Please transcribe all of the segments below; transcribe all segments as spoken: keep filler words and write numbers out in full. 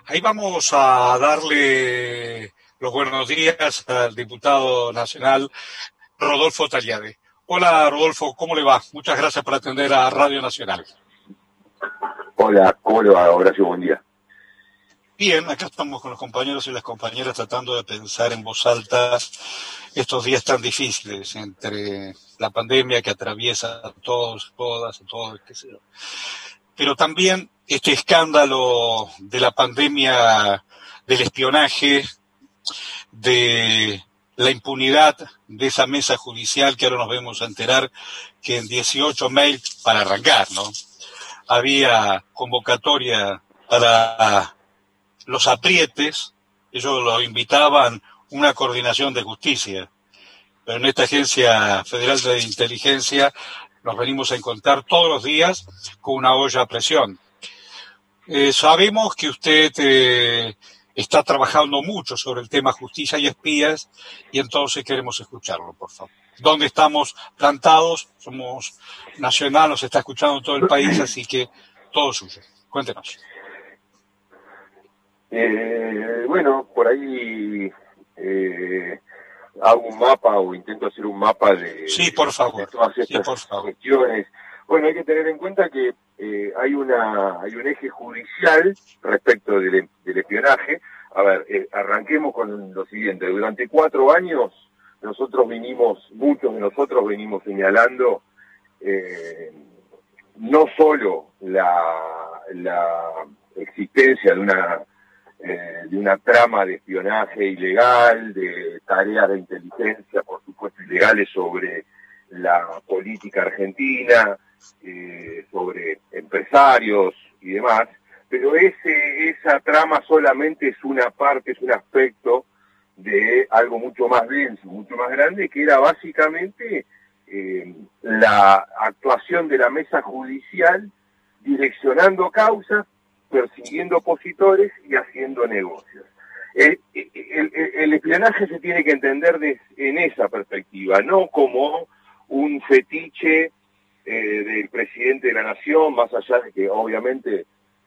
Ahí vamos a darle los buenos días al diputado nacional Rodolfo Tagliade. Hola Rodolfo, ¿cómo le va? Muchas gracias por atender a Radio Nacional. Hola, ¿cómo le va, Horacio? Buen día. Bien, acá estamos con los compañeros y las compañeras tratando de pensar en voz alta estos días tan difíciles entre la pandemia que atraviesa a todos, todas, a todos, qué sé yo. Pero también este escándalo de la pandemia del espionaje, de la impunidad de esa mesa judicial que ahora nos vemos a enterar que en dieciocho mails, para arrancar, ¿no?, había convocatoria para los aprietes. Ellos lo invitaban una coordinación de justicia, pero en esta Agencia Federal de Inteligencia nos venimos a encontrar todos los días con una olla a presión. Eh, sabemos que usted eh, está trabajando mucho sobre el tema justicia y espías, y entonces queremos escucharlo, por favor. ¿Dónde estamos plantados? Somos Nacional, nos está escuchando todo el país, así que todo suyo. Cuéntenos. Eh, bueno, por ahí eh, hago un mapa o intento hacer un mapa de, sí, por favor. de todas estas sí, por favor. cuestiones. Bueno, hay que tener en cuenta que eh, hay una hay un eje judicial respecto del, del espionaje. A ver, eh, arranquemos con lo siguiente. Durante cuatro años nosotros vinimos, muchos de nosotros venimos señalando eh, no solo la, la existencia de una Eh, de una trama de espionaje ilegal, de tareas de inteligencia, por supuesto, ilegales sobre la política argentina, eh, sobre empresarios y demás, pero ese esa trama solamente es una parte, es un aspecto de algo mucho más denso, mucho más grande, que era básicamente eh, la actuación de la mesa judicial direccionando causas, persiguiendo opositores y haciendo negocios. El, el, el, el espionaje se tiene que entender de, en esa perspectiva, no como un fetiche eh, del presidente de la nación, más allá de que obviamente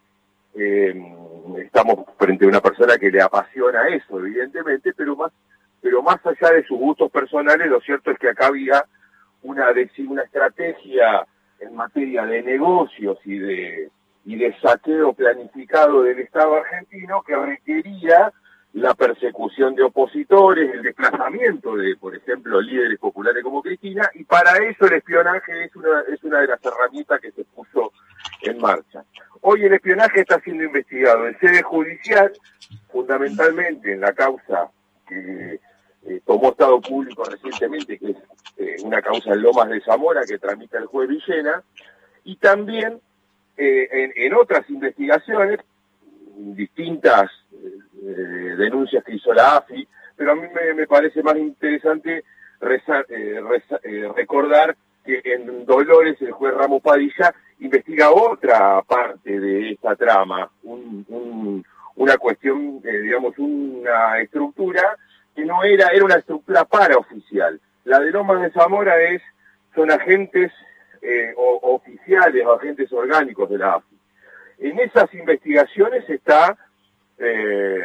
eh, estamos frente a una persona que le apasiona eso, evidentemente, pero más, pero más allá de sus gustos personales, lo cierto es que acá había una, una estrategia en materia de negocios y de y de saqueo planificado del Estado argentino que requería la persecución de opositores, el desplazamiento de, por ejemplo, líderes populares como Cristina, y para eso el espionaje es una, es una de las herramientas que se puso en marcha. Hoy el espionaje está siendo investigado en sede judicial, fundamentalmente en la causa que eh, tomó Estado Público recientemente, que es eh, una causa en Lomas de Zamora que tramita el juez Villena, y también Eh, en, en otras investigaciones, distintas eh, denuncias que hizo la A F I, pero a mí me, me parece más interesante reza, eh, reza, eh, recordar que en Dolores el juez Ramos Padilla investiga otra parte de esta trama, un, un, una cuestión, eh, digamos, una estructura que no era, era una estructura paraoficial. La de Lomas de Zamora es, son agentes Eh, o, oficiales o agentes orgánicos de la A F I. En esas investigaciones está eh,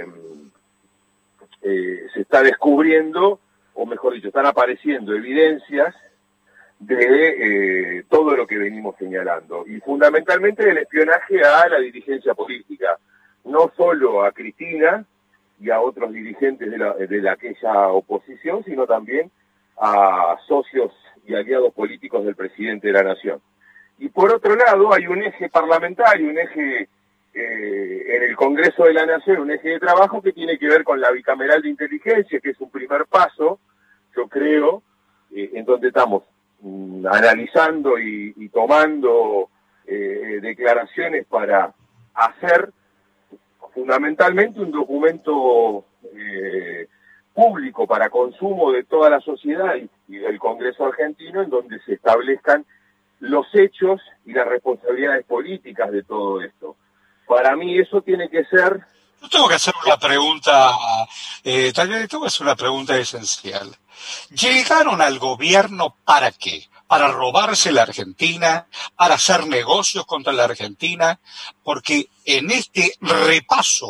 eh, se está descubriendo, o mejor dicho, están apareciendo evidencias de eh, todo lo que venimos señalando, y fundamentalmente del espionaje a la dirigencia política, no solo a Cristina y a otros dirigentes de, la, de la, aquella oposición, sino también a socios y aliados políticos del presidente de la nación. Y por otro lado hay un eje parlamentario, un eje eh, en el Congreso de la Nación, un eje de trabajo que tiene que ver con la bicameral de inteligencia, que es un primer paso, yo creo, eh, en donde estamos mm, analizando y, y tomando eh, declaraciones para hacer fundamentalmente un documento eh, público para consumo de toda la sociedad y, y del Congreso argentino, en donde se establezcan los hechos y las responsabilidades políticas de todo esto. Para mí eso tiene que ser... Yo tengo que hacer una pregunta, eh, tal vez tengo que hacer una pregunta esencial. ¿Llegaron al gobierno para qué? ¿Para robarse la Argentina? ¿Para hacer negocios contra la Argentina? Porque en este repaso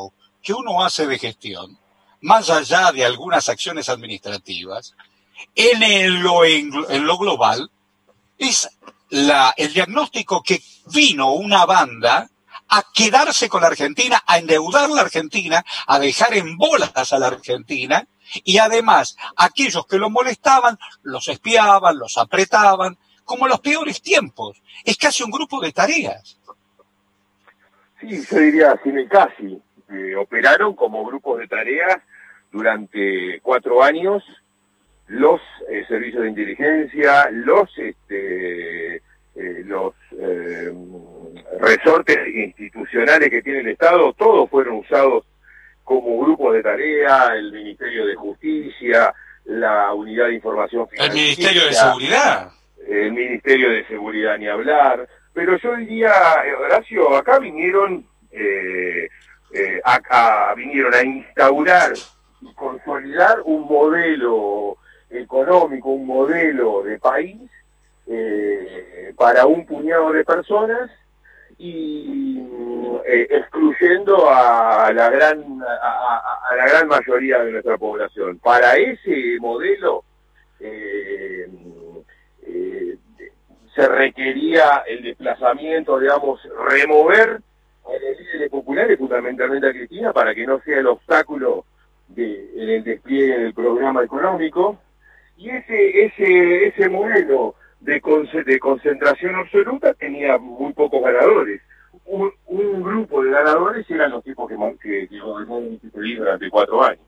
que uno hace de gestión, más allá de algunas acciones administrativas, en, el, lo, en, en lo global, es la, el diagnóstico que vino una banda a quedarse con la Argentina, a endeudar la Argentina, a dejar en bolas a la Argentina, y además aquellos que lo molestaban los espiaban, los apretaban, como en los peores tiempos. Es casi un grupo de tareas. Sí, yo diría cine casi. Eh, operaron como grupos de tareas durante cuatro años los eh, servicios de inteligencia, los este, eh, los eh, resortes institucionales que tiene el Estado, todos fueron usados como grupos de tarea, el Ministerio de Justicia, la Unidad de Información Financiera, el Ministerio de Seguridad, el Ministerio de Seguridad ni hablar, pero yo diría, Horacio, acá vinieron eh, eh, acá vinieron a instaurar y consolidar un modelo económico, un modelo de país eh, para un puñado de personas y eh, excluyendo a la gran a, a, a la gran mayoría de nuestra población. Para ese modelo eh, eh, se requería el desplazamiento, digamos, remover a los líderes populares, fundamentalmente a Cristina, para que no sea el obstáculo de, en el despliegue del programa económico. Y ese ese ese modelo de, con, de concentración absoluta tenía muy pocos ganadores. Un, un grupo de ganadores eran los tipos que, que, que gobernaron este país durante cuatro años.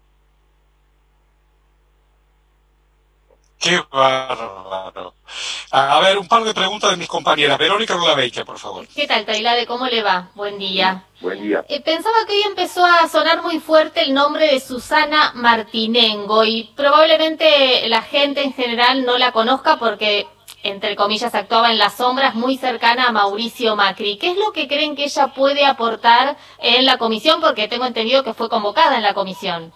¡Qué bárbaro! A ver, un par de preguntas de mis compañeras. Verónica Rulabeike, por favor. ¿Qué tal, Tailade? ¿Cómo le va? Buen día. Buen día. Eh, pensaba que hoy empezó a sonar muy fuerte el nombre de Susana Martinengo y probablemente la gente en general no la conozca porque, entre comillas, actuaba en las sombras muy cercana a Mauricio Macri. ¿Qué es lo que creen que ella puede aportar en la comisión? Porque tengo entendido que fue convocada en la comisión.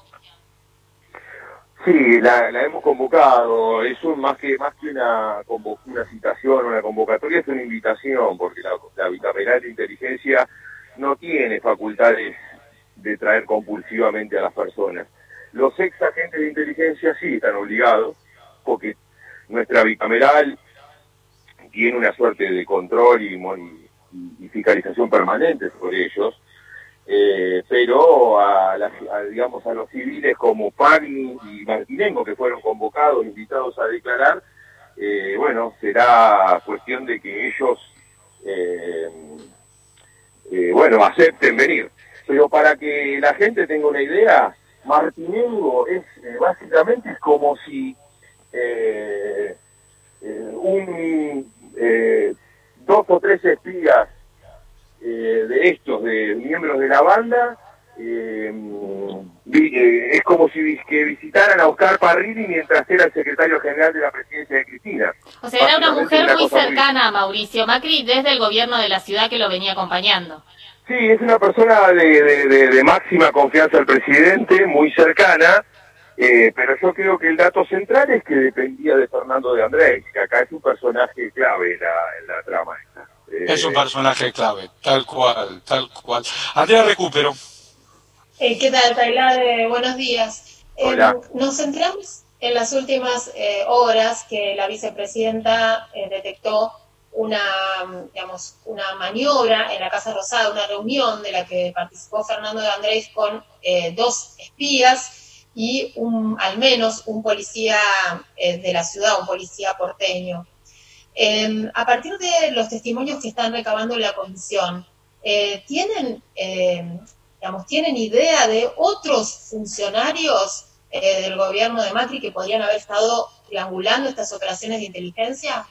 Sí, la, la hemos convocado. Es un, más que más que una, una citación, una convocatoria, es una invitación, porque la, la bicameral de inteligencia no tiene facultades de traer compulsivamente a las personas. Los ex agentes de inteligencia sí están obligados, porque nuestra bicameral tiene una suerte de control y, y, y fiscalización permanente sobre ellos. Eh, pero a, la, a, digamos, a los civiles como Pagni y Martinengo, que fueron convocados, invitados a declarar, eh, bueno, será cuestión de que ellos, eh, eh, bueno, acepten venir. Pero para que la gente tenga una idea, Martinengo es, eh, básicamente es como si eh, eh, un, eh, dos o tres espías Eh, de estos, de miembros de la banda, eh, vi, eh, es como si que visitaran a Oscar Parrilli mientras era el secretario general de la presidencia de Cristina. O sea, era una mujer una muy cercana muy... a Mauricio Macri desde el gobierno de la ciudad que lo venía acompañando. Sí, es una persona de, de, de, de máxima confianza al presidente, muy cercana, eh, pero yo creo que el dato central es que dependía de Fernando de Andrés, que acá es un personaje clave en la, en la trama esta. Es un personaje clave, tal cual, tal cual. Andrea Recupero. Eh, ¿Qué tal, Tailade? Buenos días. Hola. Eh, nos centramos en las últimas eh, horas que la vicepresidenta eh, detectó una, digamos, una maniobra en la Casa Rosada, una reunión de la que participó Fernando de Andrés con eh, dos espías y un, al menos un policía eh, de la ciudad, un policía porteño. Eh, a partir de los testimonios que están recabando en la comisión, eh, ¿tienen, eh, digamos, ¿tienen idea de otros funcionarios eh, del gobierno de Macri que podrían haber estado triangulando estas operaciones de inteligencia?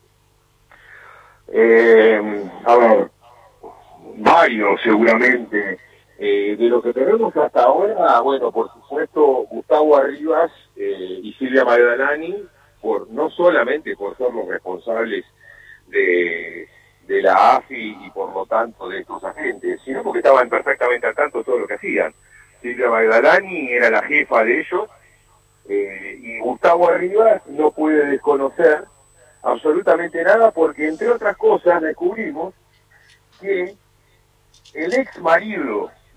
Eh, a ver, varios seguramente. Eh, de lo que tenemos hasta ahora, bueno, por supuesto, Gustavo Arribas eh, y Silvia Magdalani, por no solamente por ser los responsables de, de la A F I y por lo tanto de estos agentes, sino porque estaban perfectamente al tanto de todo lo que hacían. Silvia Magdalani era la jefa de ellos eh, y Gustavo Arribas no puede desconocer absolutamente nada porque, entre otras cosas, descubrimos que el ex marido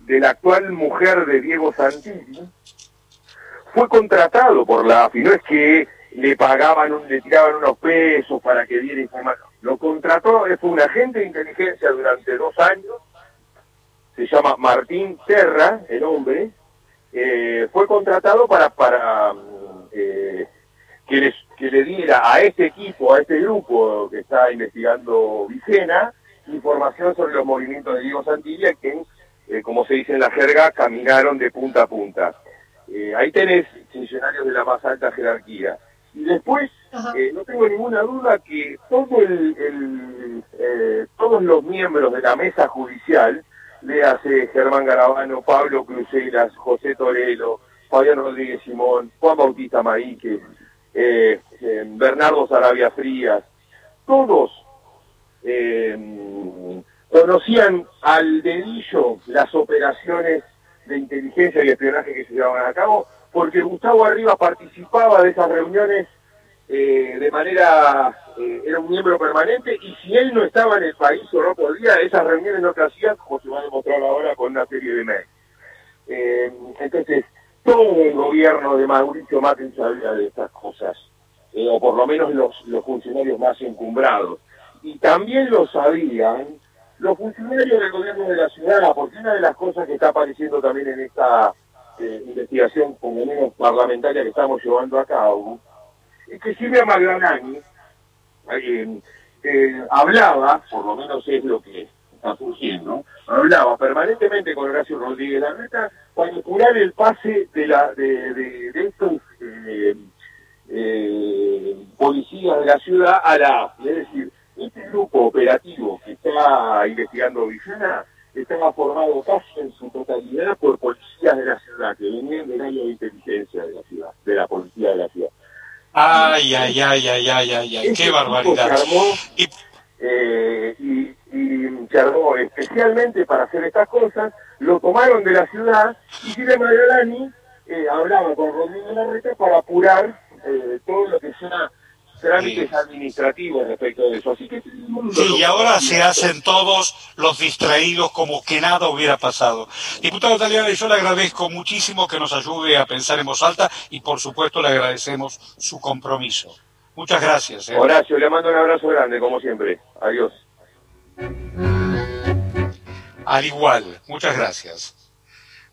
de la actual mujer de Diego Santilli, fue contratado por la AFI, no es que le pagaban, un, le tiraban unos pesos para que diera información, lo contrató, fue un agente de inteligencia durante dos años, se llama Martín Terra, el hombre, eh, fue contratado para, para eh, que, les, que le diera a este equipo, a este grupo que está investigando Vigena, información sobre los movimientos de Diego Santilli, que, eh, como se dice en la jerga, caminaron de punta a punta. Eh, ahí tenés funcionarios de la más alta jerarquía. Y después, eh, no tengo ninguna duda que todo el, el, eh, todos los miembros de la mesa judicial, le hace Germán Garabano, Pablo Cruceras, José Torello, Fabián Rodríguez Simón, Juan Bautista Maíque, eh, eh, Bernardo Sarabia Frías, todos eh, conocían al dedillo las operaciones de inteligencia y espionaje que se llevaban a cabo, porque Gustavo Arribas participaba de esas reuniones eh, de manera, eh, era un miembro permanente, y si él no estaba en el país o no podía, esas reuniones no se hacían, como se va a demostrar ahora con una serie de mails. Eh, entonces, todo el gobierno de Mauricio Macri sabía de estas cosas, eh, o por lo menos los, los funcionarios más encumbrados. Y también lo sabían los funcionarios del gobierno de la ciudad, porque una de las cosas que está apareciendo también en esta eh, investigación, por lo menos parlamentaria, que estamos llevando a cabo, es que Silvia Magdalani eh, eh, hablaba, por lo menos es lo que está surgiendo, hablaba permanentemente con Horacio Rodríguez Larreta para curar el pase de, la, de, de, de estos eh, eh, policías de la ciudad a la AFI. Es decir, este grupo operativo que está investigando Vigena estaba formado casi en su totalidad por policías de la ciudad, que venían del área de inteligencia de la ciudad, de la policía de la ciudad. Ay, ay, ay, ay, ay, ay, ay, qué barbaridad. Se armó, y... Eh, y, y se armó especialmente para hacer estas cosas, lo tomaron de la ciudad, y Silvia Magdalani eh, hablaba con Rodrigo Larreta para apurar eh, todo lo que sea trámites sí. administrativos respecto de eso. Así que sí, y ahora se hacen todos los distraídos como que nada hubiera pasado. Diputado Tagliani, yo le agradezco muchísimo que nos ayude a pensar en voz alta y por supuesto le agradecemos su compromiso. Muchas gracias. ¿eh? Horacio, le mando un abrazo grande, como siempre. Adiós. Al igual, muchas gracias.